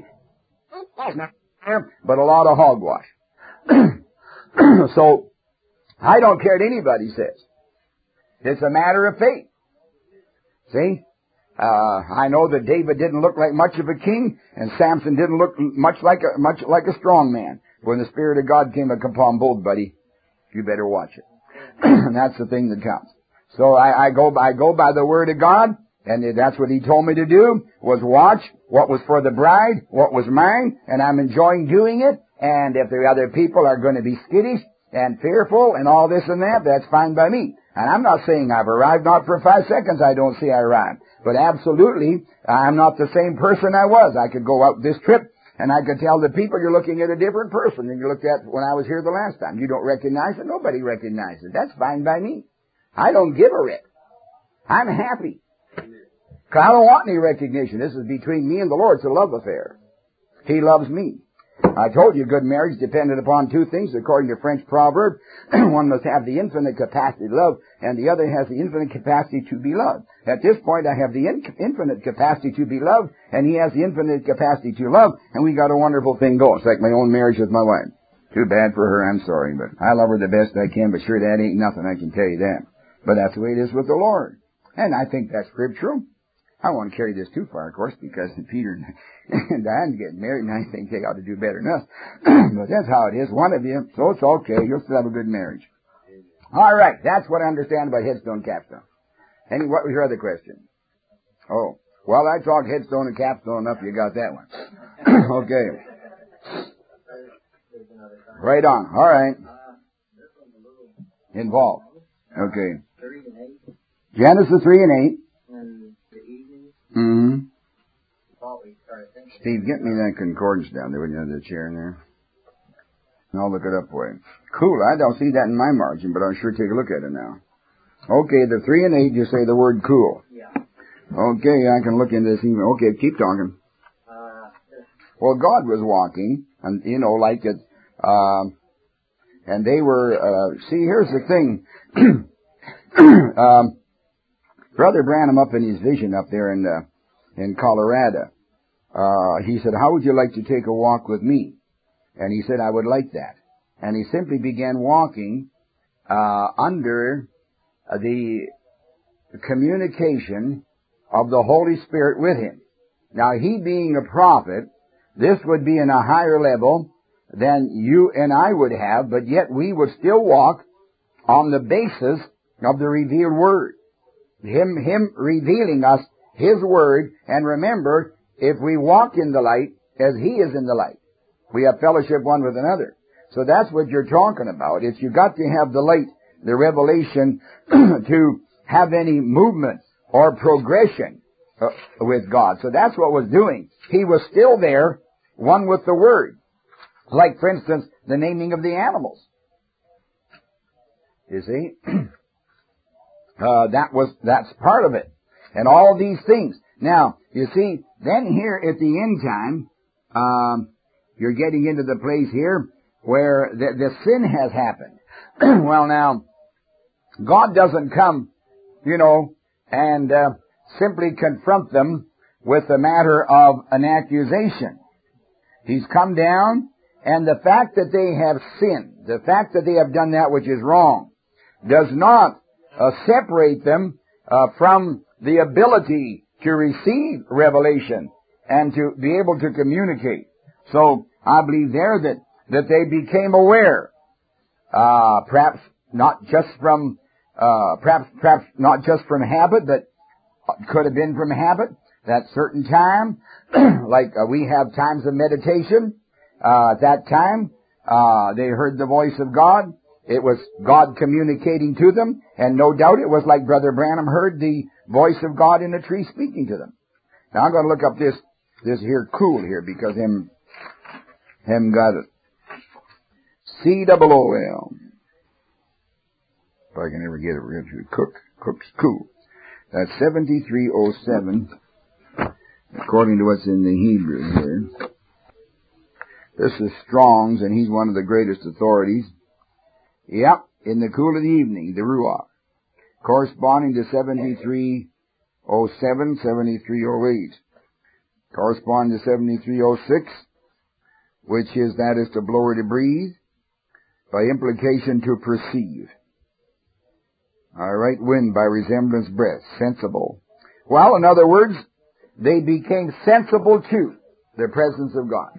but a lot of hogwash. So, I don't care what anybody says. It's a matter of faith. See? Uh, I know that David didn't look like much of a king, and Samson didn't look much like a, much like a strong man. When the Spirit of God came upon both, buddy, you better watch it. And that's the thing that counts. So I, I go, I go by the Word of God, and that's what He told me to do, was watch what was for the bride, what was mine, and I'm enjoying doing it. And if the other people are going to be skittish and fearful and all this and that, that's fine by me. And I'm not saying I've arrived, not for five seconds I don't see I arrived. But absolutely, I'm not the same person I was. I could go out this trip, and I could tell the people, you're looking at a different person than you looked at when I was here the last time. You don't recognize it. Nobody recognizes it. That's fine by me. I don't give a rip. I'm happy. 'Cause I don't want any recognition. This is between me and the Lord. It's a love affair. He loves me. I told you good marriage depended upon two things, according to French proverb. One must have the infinite capacity to love, and the other has the infinite capacity to be loved. At this point, I have the in- infinite capacity to be loved, and he has the infinite capacity to love, and we got a wonderful thing going. It's like my own marriage with my wife. Too bad for her, I'm sorry, but I love her the best I can, but sure that ain't nothing, I can tell you that. But that's the way it is with the Lord. And I think that's scriptural. I don't want to carry this too far, of course, because Peter and Diane get married, and I think they ought to do better than us. But that's how it is. One of you, so it's okay. You'll still have a good marriage. All right, that's what I understand about headstone, capstone. Any, what was your other question? Oh, well, I talked headstone and capstone enough. You got that one. Okay. Right on. All right. Involved. Okay. Genesis three and eight. Mm-hmm. Steve, get me that concordance down there when you have the chair in there. And I'll look it up for you. Cool. I don't see that in my margin, but I'll sure take a look at it now. Okay, the three and eight, you say the word cool. Yeah. Okay, I can look into this even. Okay, keep talking. Uh, well, God was walking, and you know, like it, uh, and they were, uh, see, here's the thing. um, Brother Branham up in his vision up there in, uh, in Colorado, uh, he said, how would you like to take a walk with me? And he said, I would like that. And he simply began walking, uh, under the communication of the Holy Spirit with him. Now, he being a prophet, this would be in a higher level than you and I would have, but yet we would still walk on the basis of the revealed Word. Him, him revealing us His Word, and remember, if we walk in the light as He is in the light, we have fellowship one with another. So that's what you're talking about. It's you got to have the light, the revelation, to have any movement or progression uh, with God. So that's what was doing. He was still there, one with the Word. Like, for instance, the naming of the animals. You see? uh, that was, that's part of it. And all these things. Now, you see, then here at the end time, um, you're getting into the place here where the, the sin has happened. Well, now, God doesn't come, you know, and uh, simply confront them with the matter of an accusation. He's come down, and the fact that they have sinned, the fact that they have done that which is wrong, does not uh, separate them uh, from the ability to receive revelation and to be able to communicate. So I believe there that, that they became aware, uh, perhaps not just from, uh, perhaps, perhaps not just from habit, but could have been from habit, that certain time, like uh, we have times of meditation, uh, at that time, uh, they heard the voice of God. It was God communicating to them, and no doubt it was like Brother Branham heard the voice of God in the tree speaking to them. Now I'm going to look up this, this here cool here, because him, him got it. C O O L. If I can ever get it, we're going to cook, cook's cool. That's seventy-three oh seven, according to what's in the Hebrew here. This is Strong's, and he's one of the greatest authorities. Yep, in the cool of the evening, the Ruach, corresponding to seventy-three oh seven, seventy-three oh eight, corresponding to seventy-three oh six, which is, that is to blow or to breathe, by implication to perceive. All right, wind by resemblance, breath, sensible. Well, in other words, they became sensible to the presence of God.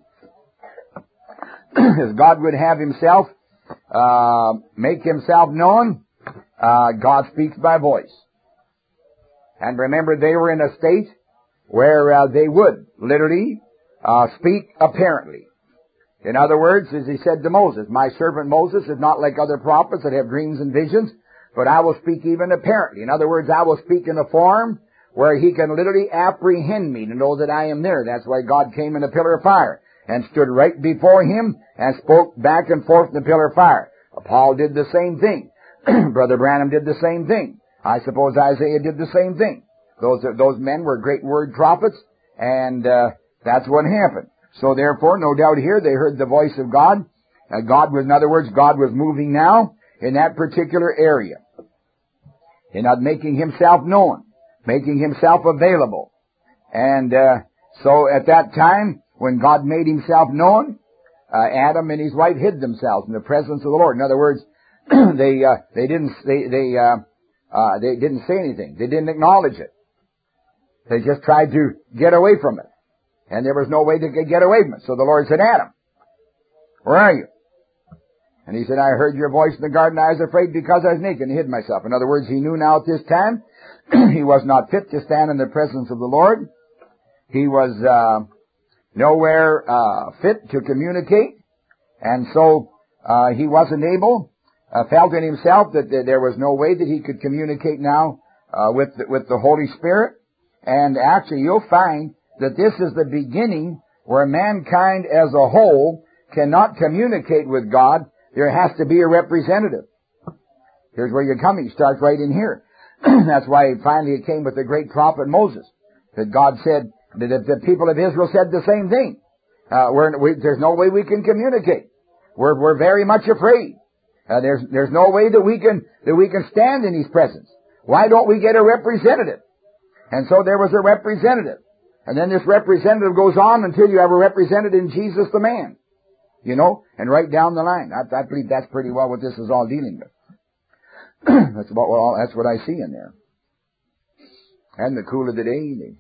As God would have Himself uh, make Himself known, uh, God speaks by voice. And remember, they were in a state where uh, they would literally uh, speak apparently. In other words, as He said to Moses, my servant Moses is not like other prophets that have dreams and visions, but I will speak even apparently. In other words, I will speak in a form where he can literally apprehend me to know that I am there. That's why God came in a pillar of fire and stood right before him and spoke back and forth in the pillar of fire. Paul did the same thing. Brother Branham did the same thing. I suppose Isaiah did the same thing. Those those men were great word prophets, and uh, that's what happened. So therefore, no doubt here, they heard the voice of God. Uh, God was, in other words, God was moving now in that particular area. And not making himself known, making himself available. And uh, so at that time, when God made himself known, uh, Adam and his wife hid themselves in the presence of the Lord. In other words, they uh, they didn't they they uh, uh, they didn't say anything. They didn't acknowledge it. They just tried to get away from it, and there was no way to get away from it. So the Lord said, "Adam, where are you?" And he said, "I heard your voice in the garden. I was afraid because I was naked and hid myself." In other words, he knew now at this time he was not fit to stand in the presence of the Lord. He was uh, nowhere uh, fit to communicate, and so uh, he wasn't able. Uh, felt in himself that there was no way that he could communicate now uh, with the, with the Holy Spirit. And actually, you'll find that this is the beginning where mankind as a whole cannot communicate with God. There has to be a representative. Here's where you're coming. Starts right in here. That's why finally it came with the great prophet Moses. That God said, that the people of Israel said the same thing. Uh, we're, we, there's no way we can communicate. We're, we're very much afraid. Uh, there's, there's no way that we can, that we can stand in His presence. Why don't we get a representative? And so there was a representative. And then this representative goes on until you have a representative in Jesus the man. You know, and right down the line. I, I believe that's pretty well what this is all dealing with. That's about what all, that's what I see in there. And the cool of the day. They,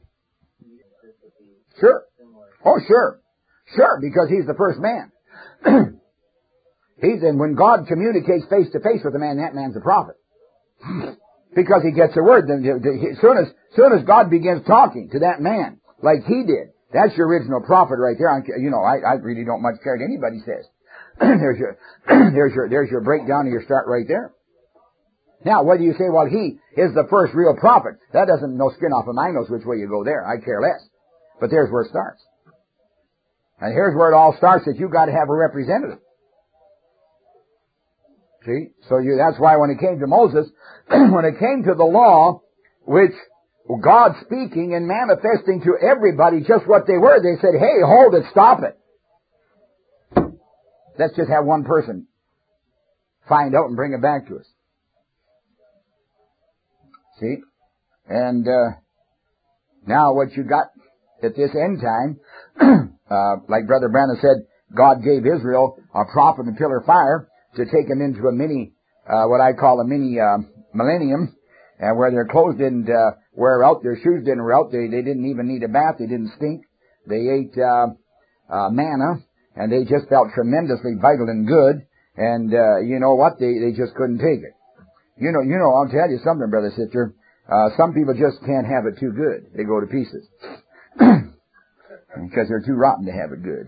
sure. Oh, sure. Sure, because he's the first man. He's, and when God communicates face to face with a man, that man's a prophet. Because he gets a word. Then, as soon as, soon as God begins talking to that man, like he did, that's your original prophet right there. You know, I, I really don't much care what anybody says. there's your, there's your, there's your breakdown of your start right there. Now, whether you say, well, he is the first real prophet, that doesn't, no skin off of my nose which way you go there. I care less. But there's where it starts. And here's where it all starts, that you've got to have a representative. See? So you, that's why when it came to Moses, when it came to the law, which God speaking and manifesting to everybody just what they were, they said, hey, hold it, stop it. Let's just have one person find out and bring it back to us. See? And uh now what you got at this end time, uh like Brother Branham said, God gave Israel a prophet and pillar of fire to take them into a mini, uh what I call a mini uh, millennium, and where their clothes didn't uh, wear out, their shoes didn't wear out, they, they didn't even need a bath, they didn't stink. They ate uh, uh manna, and they just felt tremendously vital and good, and uh you know what, they, they just couldn't take it. You know, you know, I'll tell you something, brother, sister. Uh, some people just can't have it too good. They go to pieces. Because they're too rotten to have it good.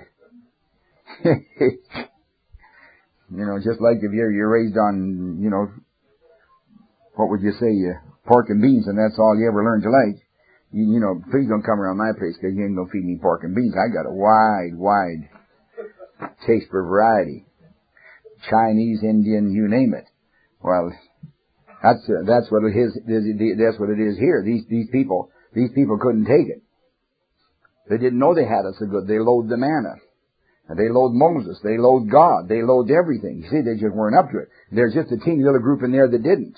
You know, just like if you're, you're raised on, you know, what would you say, uh, pork and beans, and that's all you ever learned to like. You, you know, please don't come around my place, because you ain't gonna feed me pork and beans. I got a wide, wide taste for variety. Chinese, Indian, you name it. Well, That's uh, that's what it is. That's what it is here. These these people these people couldn't take it. They didn't know they had it so good. They loathed the manna, and they loathed Moses. They loathed God. They loathed everything. You see, they just weren't up to it. There's just a teeny little group in there that didn't,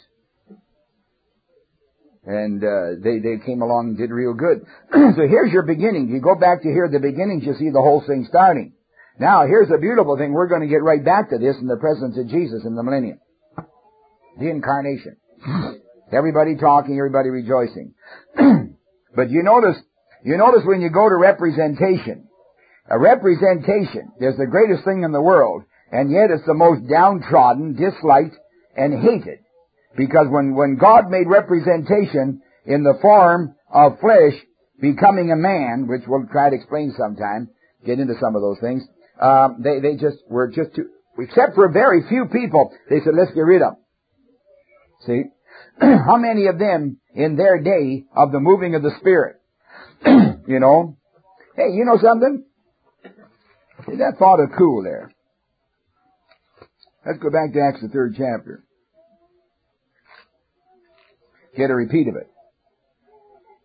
and uh, they they came along and did real good. So here's your beginning. You go back to here, the beginning. You see the whole thing starting. Now here's the beautiful thing. We're going to get right back to this in the presence of Jesus in the millennium. The incarnation. Everybody talking, everybody rejoicing. But you notice, you notice when you go to representation, a representation is the greatest thing in the world, and yet it's the most downtrodden, disliked, and hated. Because when, when God made representation in the form of flesh, becoming a man, which we'll try to explain sometime, get into some of those things, um, they, they just were just too, except for very few people, they said, let's get rid of them. See? How many of them in their day of the moving of the Spirit? You know? Hey, you know something? See, that thought of cool there. Let's go back to Acts the third chapter. Get a repeat of it.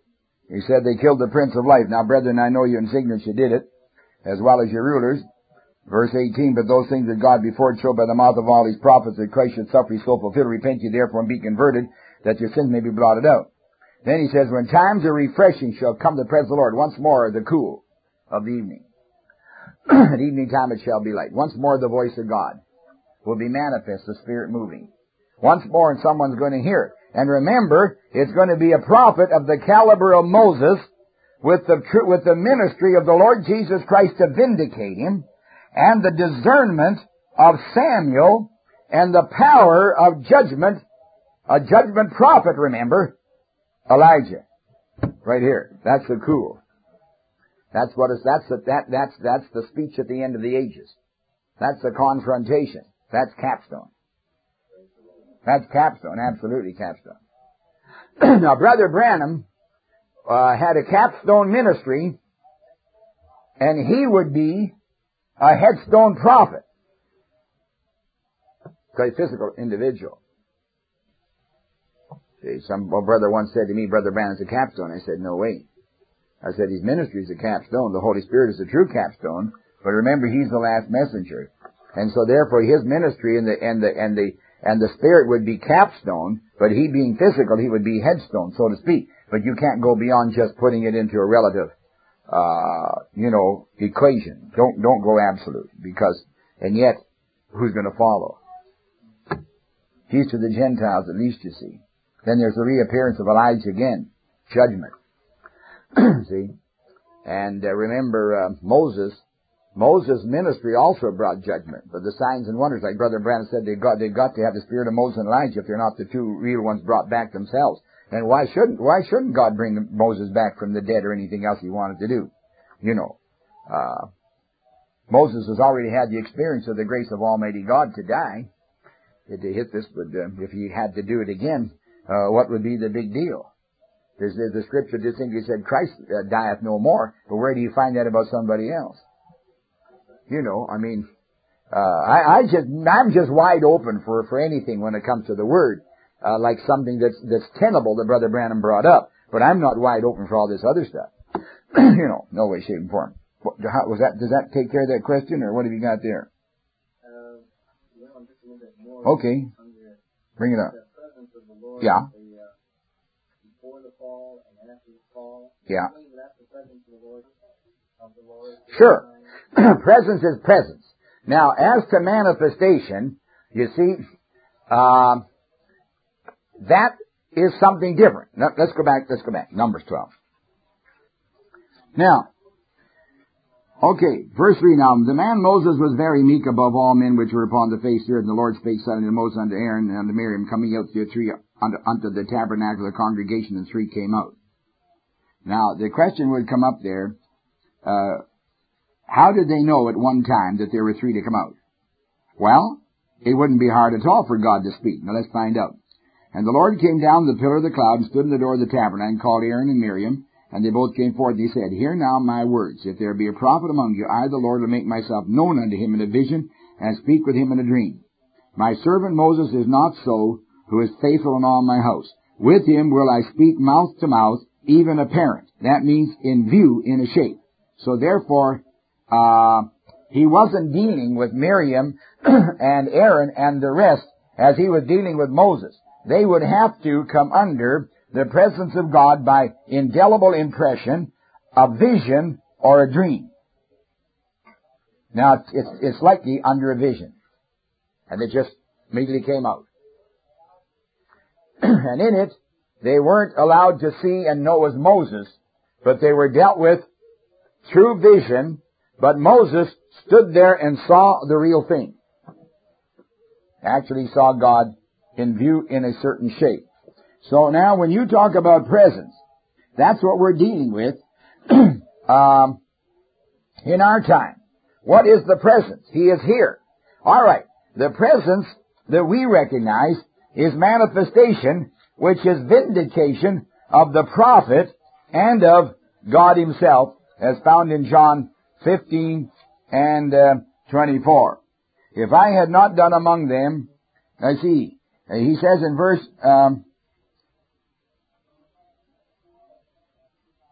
He said they killed the Prince of Life. Now, brethren, I know you in ignorance you did it, as well as your rulers. Verse eighteen, but those things that God before showed by the mouth of all his prophets that Christ should suffer, he so fulfilled. Repent ye therefore and be converted, that your sins may be blotted out. Then he says, when times of refreshing shall come to the presence of the Lord, once more the cool of the evening. At evening time it shall be light. Once more the voice of God will be manifest, the Spirit moving. Once more, and someone's going to hear it. And remember, it's going to be a prophet of the caliber of Moses, with the tr- with the ministry of the Lord Jesus Christ to vindicate him, and the discernment of Samuel, and the power of judgment, a judgment prophet, remember, Elijah. Right here. That's the cool. That's what is, that's the, that, that's, that's the speech at the end of the ages. That's the confrontation. That's capstone. That's capstone, absolutely capstone. Now, Brother Branham uh, had a capstone ministry, and he would be a headstone prophet. A physical individual. See, some well, brother once said to me, Brother Branham's a capstone. I said, no way. I said, his ministry is a capstone. The Holy Spirit is the true capstone. But remember, he's the last messenger. And so therefore his ministry and the, and the, and the, and the Spirit would be capstone, but he being physical, he would be headstone, so to speak. But you can't go beyond just putting it into a relative, uh, you know, equation. Don't, don't go absolute, because, and yet, who's gonna follow? He's to the Gentiles, at least, you see. Then there's the reappearance of Elijah again. Judgment. See? And uh, remember, uh, Moses, Moses' ministry also brought judgment. But the signs and wonders, like Brother Branham said, they've got, they've got to have the spirit of Moses and Elijah if they're not the two real ones brought back themselves. And why shouldn't, why shouldn't God bring Moses back from the dead or anything else he wanted to do? You know, uh, Moses has already had the experience of the grace of Almighty God to die. To hit this, but uh, if he had to do it again, uh, what would be the big deal? There's, there's the scripture distinctly said, Christ uh, dieth no more, but where do you find that about somebody else? You know, I mean, uh, I, I just, I'm just wide open for, for anything when it comes to the Word, uh, like something that's, that's tenable that Brother Branham brought up, but I'm not wide open for all this other stuff. You know, no way, shape, and form. What, how, was that, does that take care of that question, or what have you got there? Uh, well, just a little bit more. Okay. Bring it up. The presence of the Lord, Yeah. the, uh, before the fall and after the fall. Yeah. I believe that's the presence of the Lord. Of the Lord. Sure. Presence is presence. Now, as to manifestation, you see, uh, that is something different. Now, let's go back, let's go back. Numbers twelve. Now, okay, verse three now. The man Moses was very meek above all men which were upon the face of the earth, and the Lord spake suddenly to Moses unto Aaron and unto Miriam, coming out through the tree unto, unto the tabernacle of the congregation, and three came out. Now, the question would come up there, uh, how did they know at one time that there were three to come out? Well, it wouldn't be hard at all for God to speak. Now let's find out. And the Lord came down the pillar of the cloud and stood in the door of the tabernacle and called Aaron and Miriam, and they both came forth, and he said, Hear now my words. If there be a prophet among you, I, the Lord, will make myself known unto him in a vision, and speak with him in a dream. My servant Moses is not so, who is faithful in all my house. With him will I speak mouth to mouth, even apparent. That means in view, in a shape. So therefore, uh, he wasn't dealing with Miriam and Aaron and the rest as he was dealing with Moses. They would have to come under the presence of God by indelible impression, a vision, or a dream. Now, it's, it's likely under a vision. And it just immediately came out. And in it, they weren't allowed to see and know as Moses, but they were dealt with through vision, but Moses stood there and saw the real thing. Actually saw God in view in a certain shape. So now when you talk about presence, that's what we're dealing with um, in our time. What is the presence? He is here. All right. The presence that we recognize is manifestation, which is vindication of the prophet and of God himself, as found in John fifteen and uh, twenty-four. If I had not done among them, I see, he says in verse, um,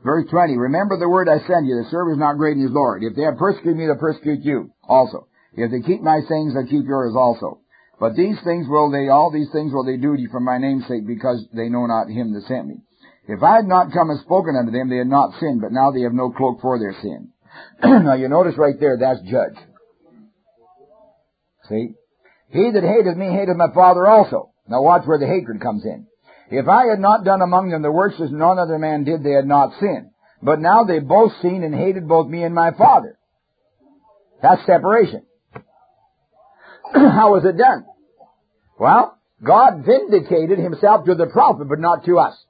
Verse twenty, remember the word I send you, the servant is not great in his Lord. If they have persecuted me, they'll persecute you also. If they keep my sayings, they'll keep yours also. But these things will they, all these things will they do to you for my name's sake, because they know not him that sent me. If I had not come and spoken unto them, they had not sinned, but now they have no cloak for their sin. Now you notice right there, that's judge. See? He that hateth me hateth my Father also. Now watch where the hatred comes in. If I had not done among them the works as none other man did, they had not sinned. But now they both sinned and hated both me and my Father. That's separation. How was it done? Well, God vindicated himself to the prophet, but not to us.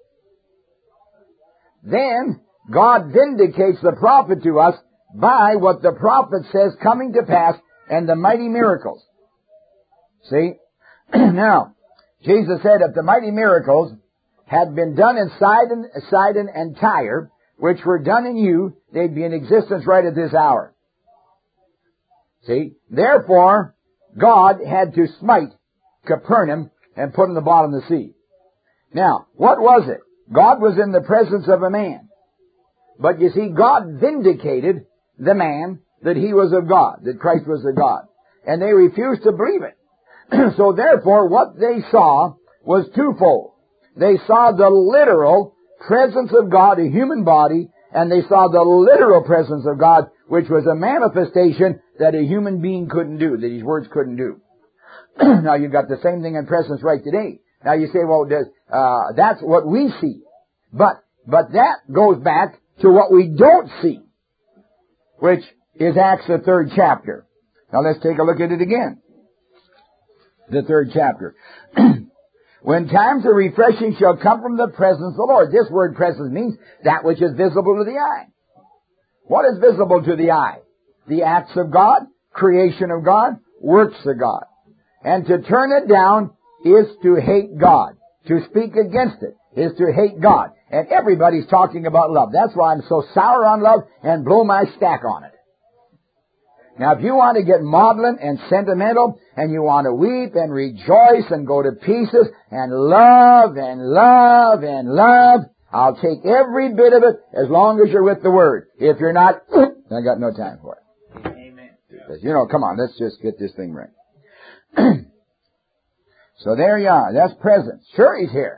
Then, God vindicates the prophet to us by what the prophet says coming to pass and the mighty miracles. See? Now, Jesus said if the mighty miracles had been done in Sidon, Sidon and Tyre, which were done in you, they'd be in existence right at this hour. See? Therefore, God had to smite Capernaum and put in the bottom of the sea. Now, what was it? God was in the presence of a man. But you see, God vindicated the man that he was of God, that Christ was of God. And they refused to believe it. So therefore, what they saw was twofold. They saw the literal presence of God, a human body, and they saw the literal presence of God, which was a manifestation that a human being couldn't do, that his words couldn't do. Now you've got the same thing in presence right today. Now you say, well, does, uh, that's what we see. But, but that goes back to what we don't see, which is Acts the third chapter. Now let's take a look at it again. The third chapter. When times of refreshing shall come from the presence of the Lord. This word presence means that which is visible to the eye. What is visible to the eye? The acts of God, creation of God, works of God. And to turn it down is to hate God. To speak against it is to hate God. And everybody's talking about love. That's why I'm so sour on love and blow my stack on it. Now, if you want to get maudlin and sentimental, and you want to weep and rejoice and go to pieces and love and love and love, I'll take every bit of it as long as you're with the Word. If you're not, I got no time for it. Amen. Because, you know, come on, let's just get this thing right. So there you are. That's presence. Sure, He's here.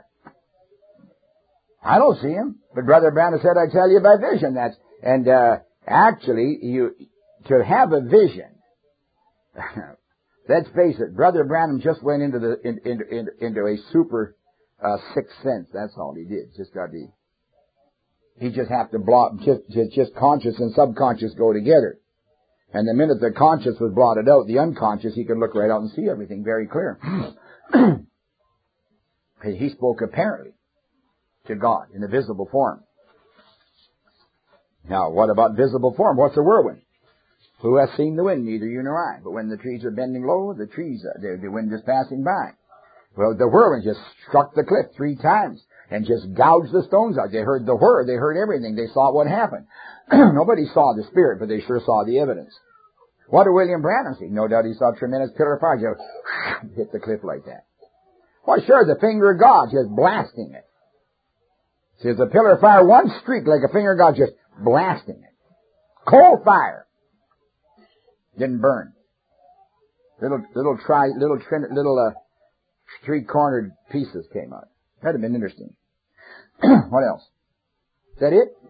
I don't see Him. But Brother Branham said, I tell you by vision. That's, and, uh, actually, you, to have a vision, let's face it, Brother Branham just went into the, in, in, in, into a super, uh, sixth sense. That's all he did. Just got to, he just have to block, just, just, just conscious and subconscious go together. And the minute the conscious was blotted out, the unconscious, he could look right out and see everything very clear. He spoke apparently to God in a visible form. Now, what about visible form? What's a whirlwind? Who has seen the wind? Neither you nor I. But when the trees are bending low, the trees, uh, the, the wind is passing by. Well, the whirlwind just struck the cliff three times and just gouged the stones out. They heard the whir. They heard everything. They saw what happened. Nobody saw the Spirit, but they sure saw the evidence. What did William Branham see? No doubt he saw a tremendous pillar of fire just hit the cliff like that. Why, sure, the finger of God just blasting it. See, it's a pillar of fire, one streak like a finger of God just blasting it. Coal fire. Didn't burn. Little, little tri, little, trin, little, uh, three-cornered pieces came out. That'd have been interesting. What else? Is that it?